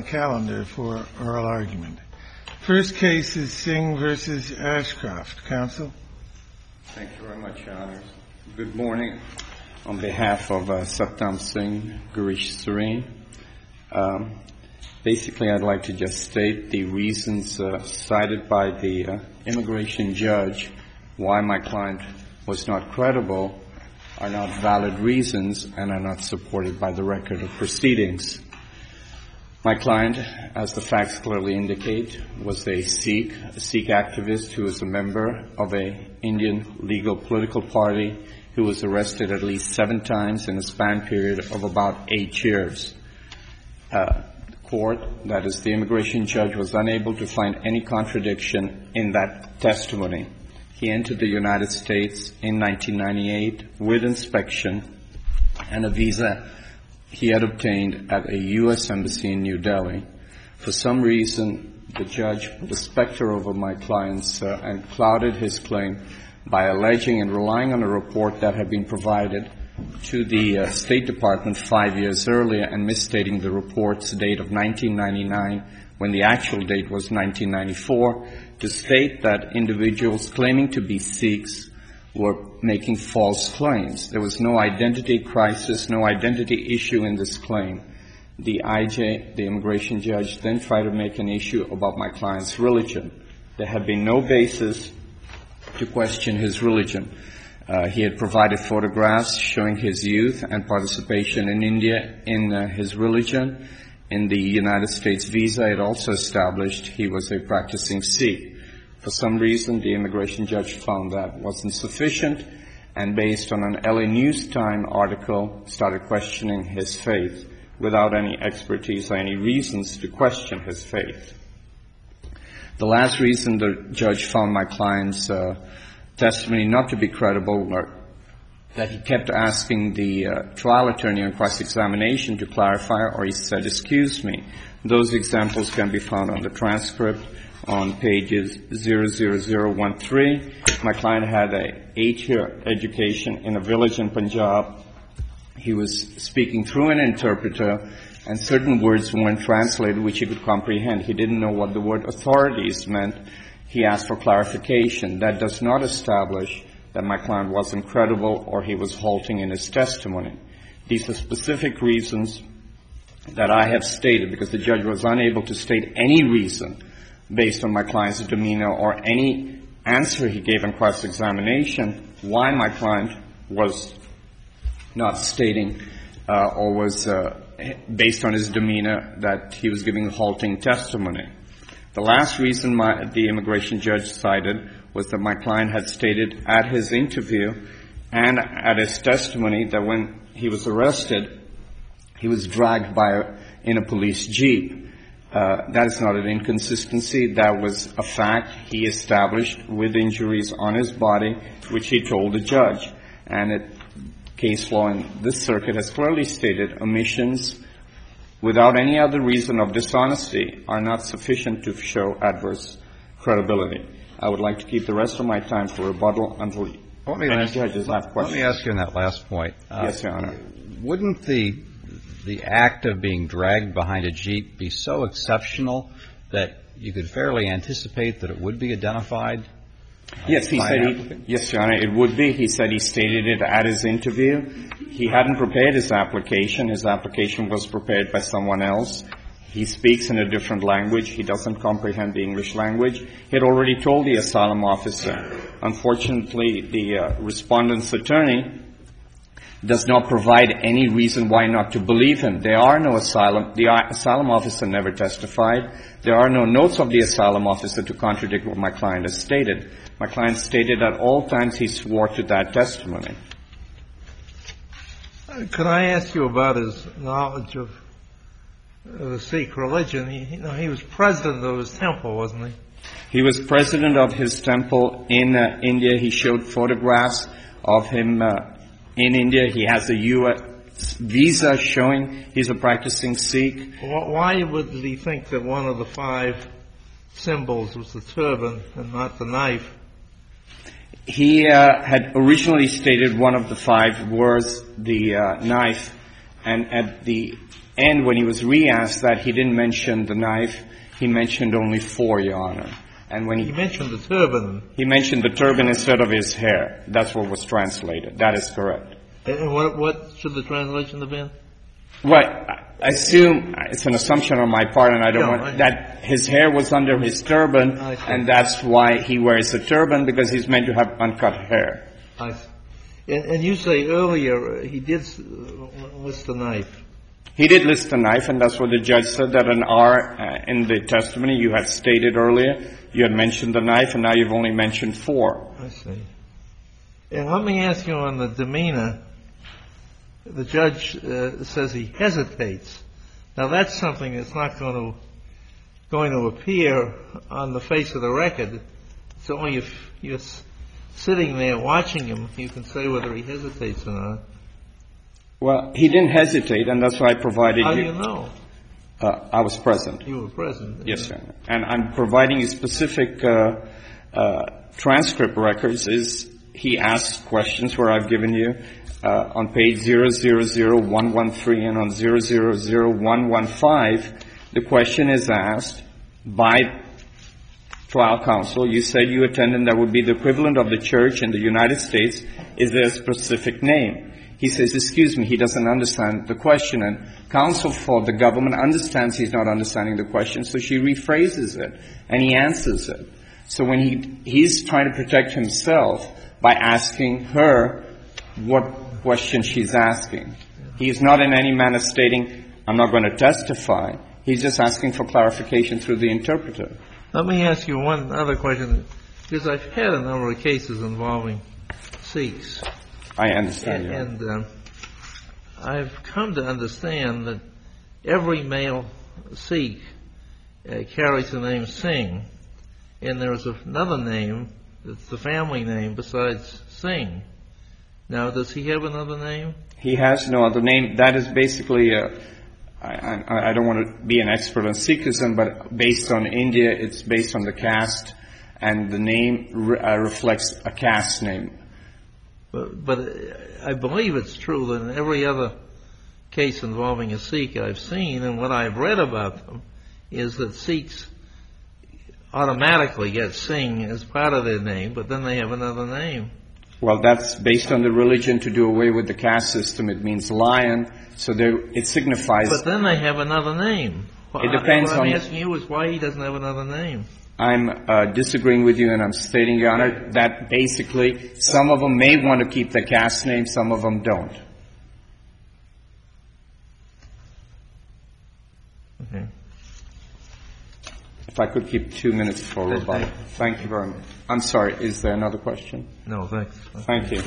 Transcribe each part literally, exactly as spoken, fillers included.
the calendar for oral argument. First case is Singh versus Ashcroft. Counsel. Thank you very much, Your Honors. Good morning. On behalf of uh, Satnam Singh, Girish Sareen, um, basically I'd like to just state the reasons uh, cited by the uh, immigration judge why my client was not credible are not valid reasons and are not supported by the record of proceedings. My client, as the facts clearly indicate, was a Sikh, a Sikh activist who was a member of an Indian legal political party who was arrested at least seven times in a span period of about eight years. Uh, the court, that is the immigration judge, was unable to find any contradiction in that testimony. He entered the United States in nineteen ninety-eight with inspection and a visa he had obtained at a U S embassy in New Delhi. For some reason, the judge put a specter over my client's uh, and clouded his claim by alleging and relying on a report that had been provided to the uh, State Department five years earlier and misstating the report's date of nineteen ninety-nine when the actual date was nineteen ninety-four, to state that individuals claiming to be Sikhs were making false claims. There was no identity crisis, no identity issue in this claim. The I J, the immigration judge, then tried to make an issue about my client's religion. There had been no basis to question his religion. Uh, he had provided photographs showing his youth and participation in India in uh, his religion. In the United States visa, it also established he was a practicing Sikh. For some reason, the immigration judge found that wasn't sufficient, and based on an L A News Time article, started questioning his faith without any expertise or any reasons to question his faith. The last reason the judge found my client's uh, testimony not to be credible were that he kept asking the uh, trial attorney on cross-examination to clarify, or he said, "Excuse me." Those examples can be found on the transcript on pages zero zero zero one three. My client had a eight-year education in a village in Punjab. He was speaking through an interpreter, and certain words weren't translated which he could comprehend. He didn't know what the word authorities meant. He asked for clarification. That does not establish that my client wasn't credible or he was halting in his testimony. These are specific reasons that I have stated because the judge was unable to state any reason based on my client's demeanor or any answer he gave in cross-examination why my client was not stating uh, or was uh, based on his demeanor that he was giving halting testimony. The last reason my, the immigration judge cited was that my client had stated at his interview and at his testimony that when he was arrested, he was dragged by a, in a police jeep. Uh, that is not an inconsistency. That was a fact he established with injuries on his body, which he told the judge. And it, case law in this circuit has clearly stated omissions without any other reason of dishonesty are not sufficient to show adverse credibility. I would like to keep the rest of my time for rebuttal until let me any ask, judges have questions. Let me ask you on that last point. Uh, yes, Your Honor. Wouldn't the the act of being dragged behind a jeep be so exceptional that you could fairly anticipate that it would be identified? Yes, he said he, yes, Your Honor, it would be. He said he stated it at his interview. He hadn't prepared his application. His application was prepared by someone else. He speaks in a different language. He doesn't comprehend the English language. He had already told the asylum officer. Unfortunately, the uh, respondent's attorney does not provide any reason why not to believe him. There are no asylum. The asylum officer never testified. There are no notes of the asylum officer to contradict what my client has stated. My client stated at all times he swore to that testimony. Could I ask you about his knowledge of the Sikh religion? He, you know, he was president of his temple, wasn't he? He was president of his temple in uh, India. He showed photographs of him uh, in India. He has a U S visa showing he's a practicing Sikh. Why would he think that one of the five symbols was the turban and not the knife? He uh, had originally stated one of the five was the uh, knife. And at the end, when he was re-asked that, he didn't mention the knife. He mentioned only four, Your Honor. And when he, He mentioned the turban. he mentioned the turban instead of his hair. That's what was translated. That is correct. And what, what should the translation have been? Well, I assume it's an assumption on my part, and I don't No, want I- that his hair was under his turban, I see. and that's why he wears a turban, because he's meant to have uncut hair. I see. And, and you say earlier uh, he did s- list the knife. He did list the knife, and that's what the judge said, that an R uh, in the testimony you had stated earlier. You had mentioned the knife, and now you've only mentioned four. I see. And let me ask you on the demeanor. The judge uh, says he hesitates. Now that's something that's not going to going to appear on the face of the record. It's only if you're s- sitting there watching him you can say whether he hesitates or not. Well, he didn't hesitate, and that's why I provided How you. do you know? Uh, I was present. You were present. Yes, sir. And I'm providing you specific uh, uh, transcript records. Is he asked questions where I've given you uh, on page zero zero zero one one three and on zero zero zero one one five. The question is asked by trial counsel. You said you attended that would be the equivalent of the church in the United States. Is there a specific name? He says, excuse me, he doesn't understand the question. And counsel for the government understands he's not understanding the question, so she rephrases it, and he answers it. So when he he's trying to protect himself by asking her what question she's asking. He's not in any manner stating, I'm not going to testify. He's just asking for clarification through the interpreter. Let me ask you one other question, because I've had a number of cases involving Sikhs. I understand. And, you. and uh, I've come to understand that every male Sikh uh, carries the name Singh, and there's another name that's the family name besides Singh. Now, does he have another name? He has no other name. That is basically a, I, I, I don't want to be an expert on Sikhism, but based on India, it's based on the caste, and the name re, uh, reflects a caste name. But, but I believe it's true that in every other case involving a Sikh I've seen, and what I've read about them, is that Sikhs automatically get Singh as part of their name, but then they have another name. Well, that's based on the religion to do away with the caste system. It means lion, so there, it signifies. But then they have another name. It depends what I'm on. asking you is why he doesn't have another name. I'm uh, disagreeing with you, and I'm stating, Your Honor, that basically some of them may want to keep the caste name, some of them don't. Okay. If I could keep two minutes for rebuttal. Thank you very much. I'm sorry, is there another question? No, thanks. Thank you.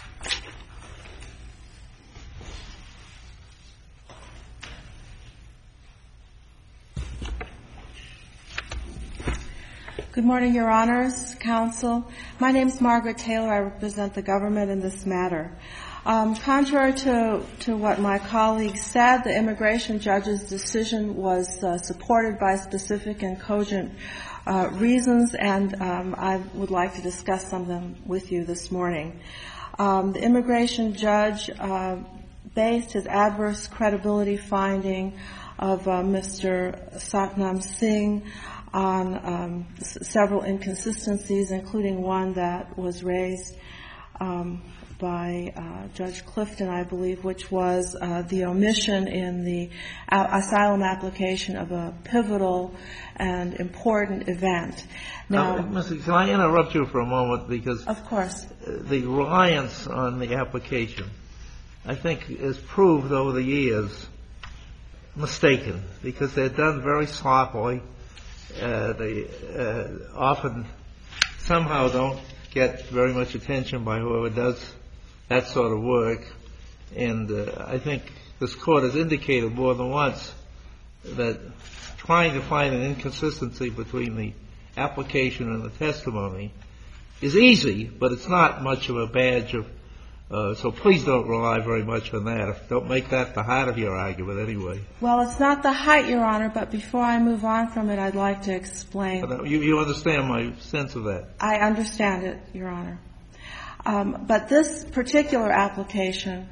Good morning, Your Honors, Counsel. My name is Margaret Taylor. I represent the government in this matter. Um, contrary to, to what my colleague said, the immigration judge's decision was uh, supported by specific and cogent uh, reasons, and um, I would like to discuss some of them with you this morning. Um, the immigration judge uh, based his adverse credibility finding of uh, Mister Satnam Singh on um, s- several inconsistencies, including one that was raised um, by uh, Judge Clifton, I believe, which was uh, the omission in the a- asylum application of a pivotal and important event. Now, Uh, Missus Can I interrupt you for a moment, because of course, the reliance on the application, I think, is proved over the years mistaken, because they're done very sloppily. Uh, they uh, often somehow don't get very much attention by whoever does that sort of work. And uh, I think this Court has indicated more than once that trying to find an inconsistency between the application and the testimony is easy, but it's not much of a badge of, uh, so please don't rely very much on that. Don't make that the heart of your argument anyway. well, it's not the height, Your Honor, but before I move on from it, I'd like to explain. But you, you understand my sense of that. I understand it, Your Honor. Um, but this particular application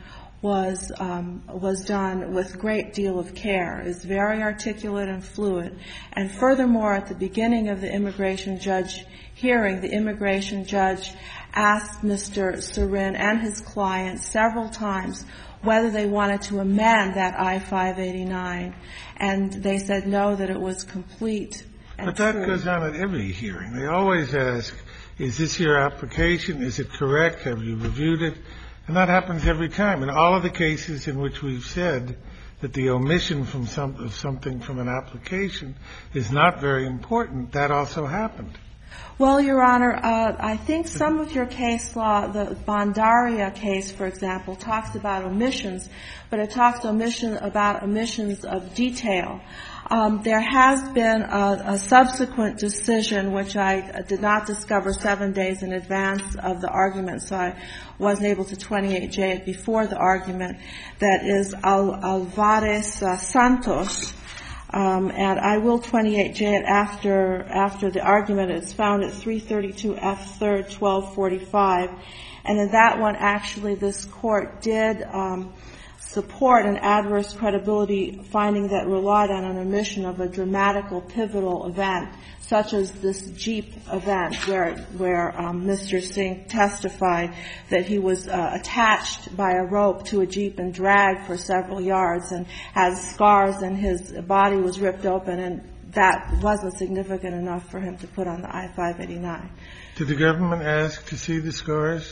was um, was done with a great deal of care. It's very articulate and fluid. And furthermore, at the beginning of the immigration judge hearing, the immigration judge asked Mister Serin and his client several times whether they wanted to amend that I five eighty-nine, and they said no, that it was complete and But that true. goes on at every hearing. They always ask, is this your application? Is it correct? Have you reviewed it? And that happens every time. In all of the cases in which we've said that the omission from some, of something from an application is not very important, that also happened. Well, Your Honor, uh, I think some of your case law, the Bondaria case, for example, talks about omissions, but it talks omission about omissions of detail. Um, there has been a, a subsequent decision, which I did not discover seven days in advance of the argument, so I wasn't able to twenty-eight J it before the argument, that is Al- Alvarez uh, Santos. Um, and I will twenty-eight J it after after the argument. It's found at three thirty-two F third twelve forty-five, and in that one, actually, this court did um, support an adverse credibility finding that relied on an omission of a dramatical, pivotal event, such as this Jeep event, where where um, Mister Singh testified that he was uh, attached by a rope to a Jeep and dragged for several yards and had scars, and his body was ripped open, and that wasn't significant enough for him to put on the I five eighty-nine. Did the government ask to see the scars?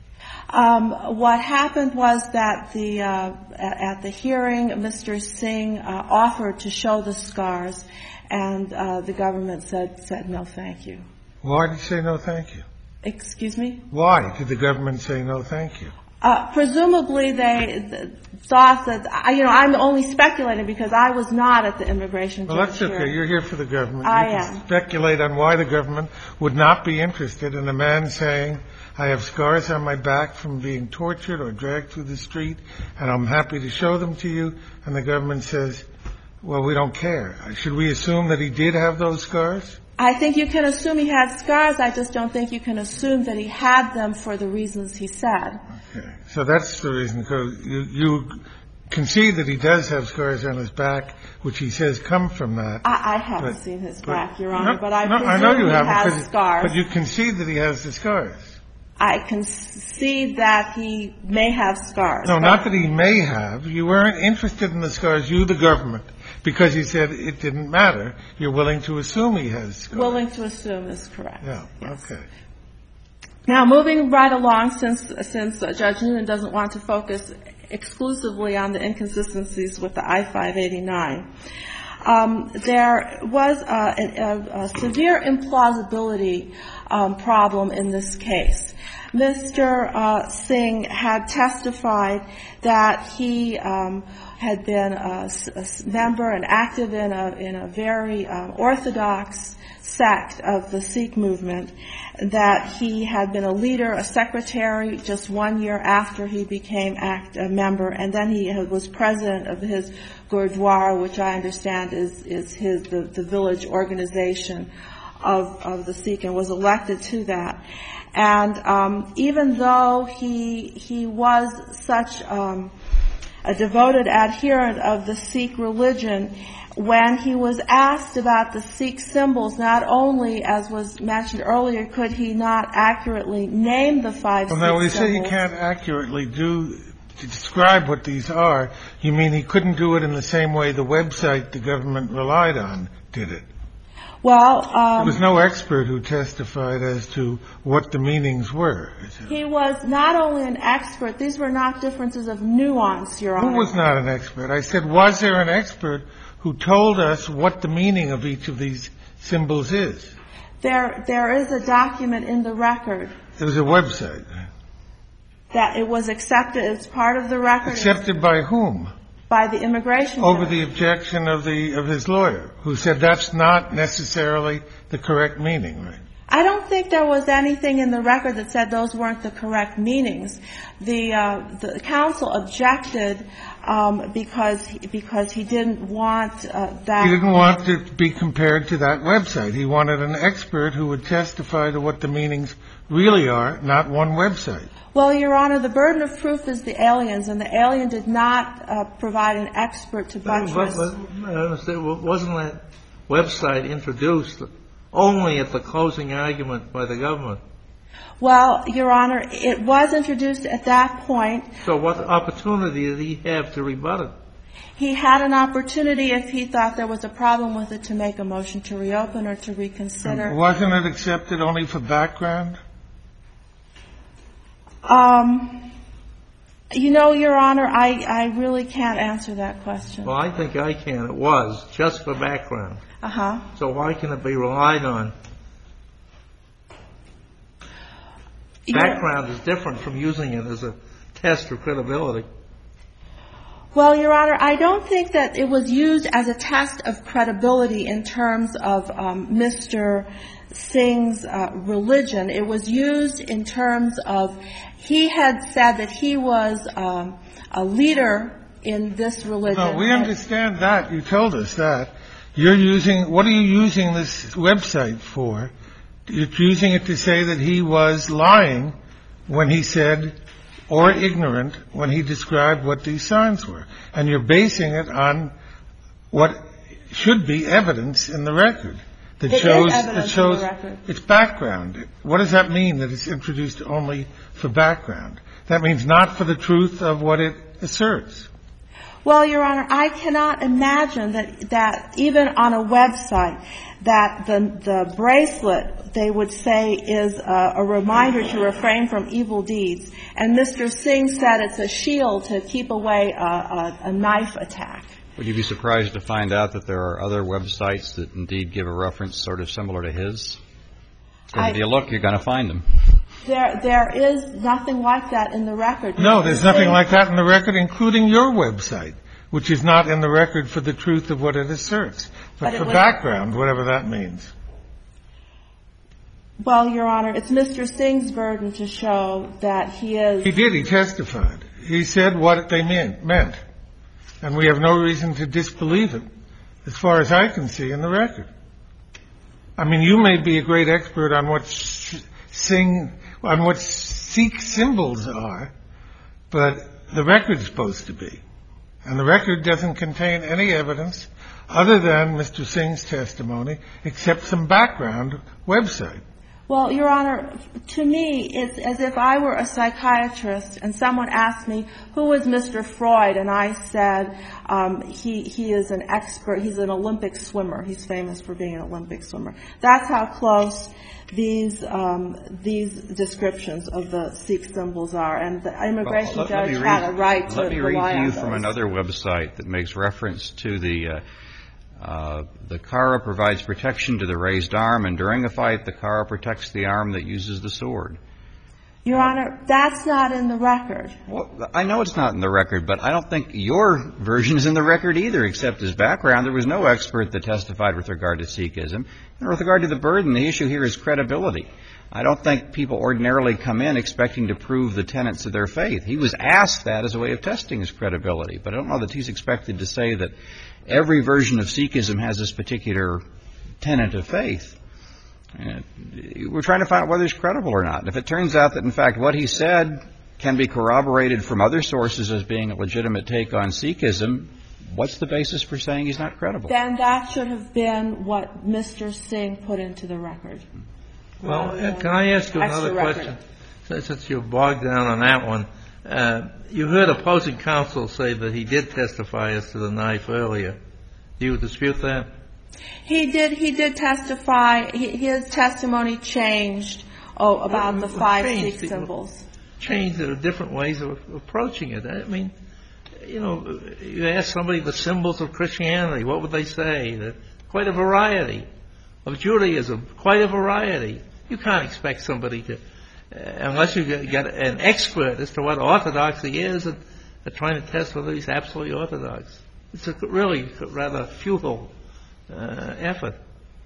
Um, what happened was that the uh, at the hearing, Mister Singh uh, offered to show the scars, and uh, the government said said no, thank you. Why did you say no, thank you? Excuse me? Why did the government say no, thank you? Uh, presumably they th- thought that, I, you know, I'm only speculating because I was not at the immigration Well, judge that's okay. hearing. You're here for the government. I you can am. speculate on why the government would not be interested in a man saying, I have scars on my back from being tortured or dragged through the street, and I'm happy to show them to you. And the government says, well, we don't care. Should we assume that he did have those scars? I think you can assume he had scars. I just don't think you can assume that he had them for the reasons he said. Okay. So that's the reason. Because you, you concede that he does have scars on his back, which he says come from that. I, I haven't But- seen his but- back, Your Honor, no, but I no, presume I know you he haven't, has because- scars. But you concede that he has the scars. I concede that he may have scars. No, but- not that he may have. You weren't interested in the scars, you, the government, because you said it didn't matter. You're willing to assume he has scars. Willing to assume is correct. Yeah, Yes. okay. Now, moving right along, since since uh, Judge Noonan doesn't want to focus exclusively on the inconsistencies with the I five eighty-nine, um, there was uh, a, a, a severe implausibility um, problem in this case. Mister Uh, Singh had testified that he um, had been a, a member and active in a in a very uh, orthodox sect of the Sikh movement, that he had been a leader, a secretary, just one year after he became act, a member, and then he was president of his Gurdwara, which I understand is is his the, the village organization of of the Sikh, and was elected to that. And um, even though he he was such um, a devoted adherent of the Sikh religion, when he was asked about the Sikh symbols, not only, as was mentioned earlier, could he not accurately name the five Well, Sikh now, when you symbols. say he can't accurately do, to describe what these are, you mean he couldn't do it in the same way the website the government relied on did it? Well, There um, was no expert who testified as to what the meanings were. he was not only an expert, these were not differences of nuance, Your Honor. Who was not an expert? I said, was there an expert who told us what the meaning of each of these symbols is? There, there is a document in the record It was a website. that it was accepted as part of the record. Accepted by whom? By the immigration Over judge. the objection of the of his lawyer, who said that's not necessarily the correct meaning, right? I don't think there was anything in the record that said those weren't the correct meanings. The, uh, the counsel objected um, because he, because he didn't want uh, that. He didn't want to be compared to that website. He wanted an expert who would testify to what the meanings really are, not one website. Well, Your Honor, the burden of proof is the alien's, and the alien did not uh, provide an expert to buttress. But, but, I understand, wasn't that website introduced only at the closing argument by the government? Well, Your Honor, it was introduced at that point. So what opportunity did he have to rebut it? He had an opportunity, if he thought there was a problem with it, to make a motion to reopen or to reconsider. Wasn't it accepted only for background? Um, you know, Your Honor, I, I really can't answer that question. Well, I think I can. It was just for background. Uh-huh. So why can it be relied on? Background is different from using it as a test of credibility. Well, Your Honor, I don't think that it was used as a test of credibility in terms of um, Mister Singh's uh, religion. It was used in terms of he had said that he was um, a leader in this religion. No, we understand that. You told us that. You're using, what are you using this website for? You're using it to say that he was lying when he said, or ignorant when he described what these signs were. And you're basing it on what should be evidence in the record that it shows, is evidence that shows in the record. It's background. What does that mean, that it's introduced only for background? That means not for the truth of what it asserts. Well, Your Honor, I cannot imagine that, that even on a website that the, the bracelet, they would say, is a, a reminder to refrain from evil deeds. And Mister Singh said it's a shield to keep away a, a, a knife attack. Would you be surprised to find out that there are other websites that indeed give a reference sort of similar to his? Because if you look, you're going to find them. There, there is nothing like that in the record. No, there's nothing like that in the record, including your website, which is not in the record for the truth of what it asserts, but, but for background, whatever that means. Well, Your Honor, it's Mister Singh's burden to show that he is... He did. He testified. He said what they meant, meant. And we have no reason to disbelieve it, as far as I can see in the record. I mean, you may be a great expert on what Singh, on what Sikh symbols are, but the record's supposed to be. And the record doesn't contain any evidence other than Mister Singh's testimony, except some background website. Well, Your Honor, to me, it's as if I were a psychiatrist and someone asked me, who is Mister Freud? And I said, um, he, he is an expert. He's an Olympic swimmer. He's famous for being an Olympic swimmer. That's how close these, um, these descriptions of the Sikh symbols are. And the immigration well, judge read, had a right to Let me rely read to you on from those. another website that makes reference to the... Uh, Uh, the kara provides protection to the raised arm, and during a fight, the kara protects the arm that uses the sword. Your Honor, that's not in the record. Well, I know it's not in the record, but I don't think your version is in the record either, except as background. There was no expert that testified with regard to Sikhism. And with regard to the burden, the issue here is credibility. I don't think people ordinarily come in expecting to prove the tenets of their faith. He was asked that as a way of testing his credibility, but I don't know that he's expected to say that every version of Sikhism has this particular tenet of faith. And we're trying to find out whether it's credible or not. And if it turns out that, in fact, what he said can be corroborated from other sources as being a legitimate take on Sikhism, what's the basis for saying he's not credible? Then that should have been what Mister Singh put into the record. Well, uh, can I ask you another question? Since you're bogged down on that one. Uh, you heard opposing counsel say that he did testify as to the knife earlier. Do you dispute that? He did. He did testify. He, his testimony changed oh, about well, the five Sikh symbols. Changed. There are different ways of approaching it. I mean, you know, you ask somebody the symbols of Christianity, what would they say? That quite a variety. Of Judaism, quite a variety. You can't expect somebody to, uh, unless you get, get an expert as to what orthodoxy is, and uh, trying to test whether he's absolutely orthodox. It's a really rather futile uh, effort.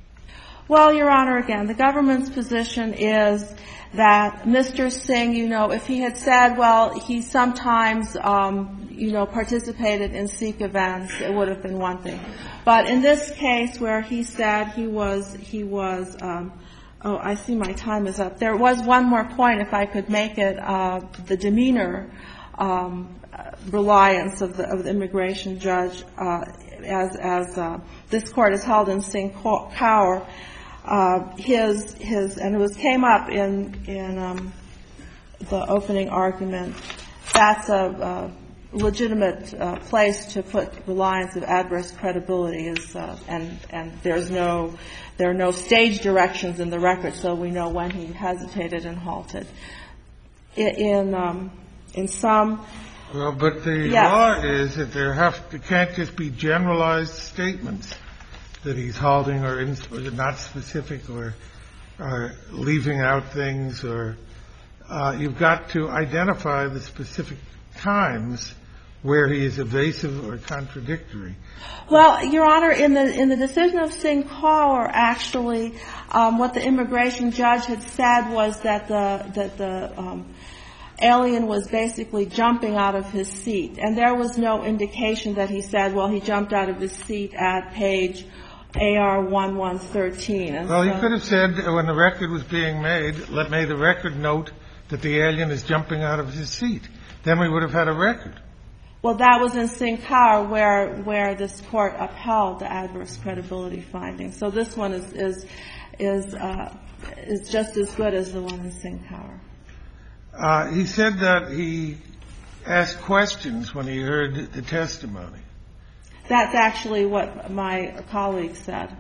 Well, Your Honor, again, the government's position is that Mister Singh, you know, if he had said, well, he sometimes, um, you know, participated in Sikh events, it would have been one thing. But in this case where he said he was, he was, um, oh, I see my time is up. There was one more point, if I could make it, uh, the demeanor, um, reliance of the, of the immigration judge, uh, as, as, uh, this court has held in Singh Kaur, uh, his, his, and it was, came up in, in, um, the opening argument. That's a, a legitimate uh, place to put reliance of adverse credibility is, uh, and, and there's no, there are no stage directions in the record, so we know when he hesitated and halted. In, in, um, in some, Well, but the yes. law is that there have to, can't just be generalized statements that he's halting or, in, or not specific or, or leaving out things or, uh, you've got to identify the specific times where he is evasive or contradictory. Well, Your Honor, in the in the decision of Singh Kaur, actually, um, what the immigration judge had said was that the that the um, alien was basically jumping out of his seat, and there was no indication that he said, well, he jumped out of his seat at page A R eleven thirteen. And well, so, he could have said when the record was being made, let may the record note that the alien is jumping out of his seat. Then we would have had a record. Well, that was in Singh Kaur where where this court upheld the adverse credibility finding. So this one is is is uh, is just as good as the one in Singh Kaur. Uh, he said that he asked questions when he heard the testimony. That's actually what my colleague said.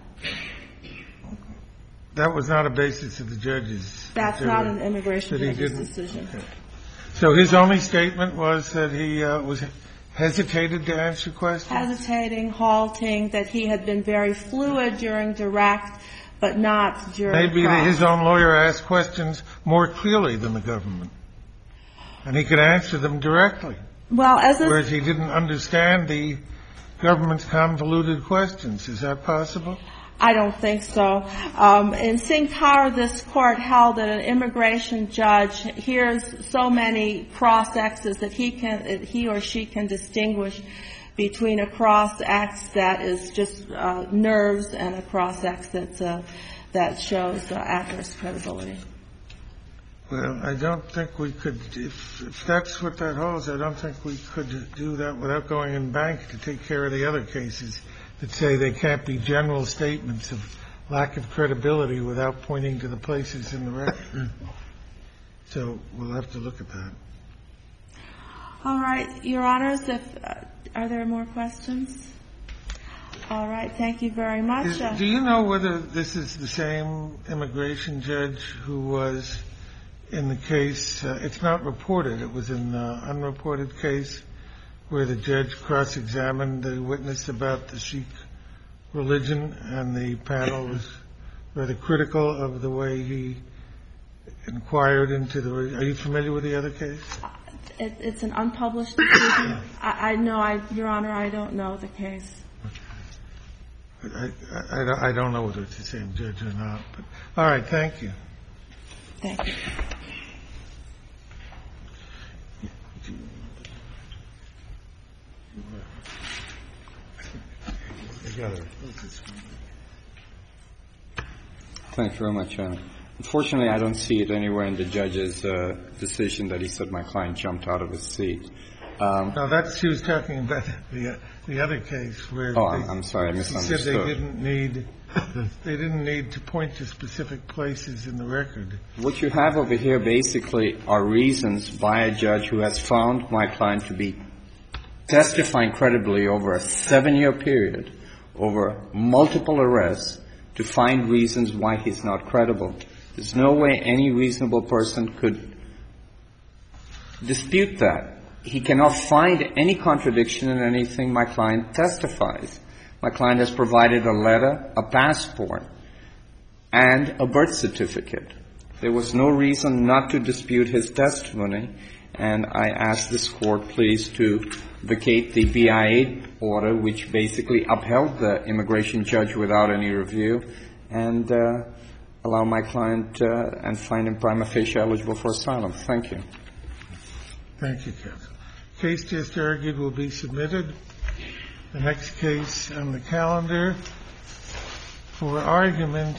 That was not a basis of the judge's. That's not an immigration judge's didn't. decision. Okay. So his only statement was that he uh, was hesitated to answer questions? Hesitating, halting, that he had been very fluid during direct, but not during Maybe cross. his own lawyer asked questions more clearly than the government, and he could answer them directly, Well, as a, whereas he didn't understand the government's convoluted questions. Is that possible? I don't think so. Um, in Singh Kaur, this court held that an immigration judge hears so many cross-exes that he can, he or she can distinguish between a cross-ex that is just uh, nerves and a cross-ex that's, uh, that shows uh, adverse credibility. Well, I don't think we could, if, if that's what that holds, I don't think we could do that without going in bank to take care of the other cases that say they can't be general statements of lack of credibility without pointing to the places in the record. So we'll have to look at that. All right, Your Honors, if, uh, are there more questions? All right, thank you very much. Is, do you know whether this is the same immigration judge who was in the case, uh, it's not reported, it was an uh, unreported case where the judge cross-examined the witness about the Sikh religion, and the panel was rather critical of the way he inquired into the... Are you familiar with the other case? It, it's an unpublished decision. I, I know, I, Your Honor, I don't know the case. I, I, I don't know whether it's the same judge or not. But, all right, thank you. Thank you. Thank you very much, Your Honor. Unfortunately, I don't see it anywhere in the judge's uh, decision that he said my client jumped out of his seat. Um, no, that's, she was talking about the, uh, the other case where... Oh, they, I'm, I'm sorry, I misunderstood. He said they didn't need, they didn't need to point to specific places in the record. What you have over here basically are reasons by a judge who has found my client to be testifying credibly over a seven-year period, over multiple arrests, to find reasons why he's not credible. There's no way any reasonable person could dispute that. He cannot find any contradiction in anything my client testifies. My client has provided a letter, a passport, and a birth certificate. There was no reason not to dispute his testimony, and I ask this Court, please, to vacate the B I A order, which basically upheld the immigration judge without any review, and uh, allow my client uh, and find him prima facie eligible for asylum. Thank you. Thank you, counsel. case just argued will be submitted. The next case on the calendar for argument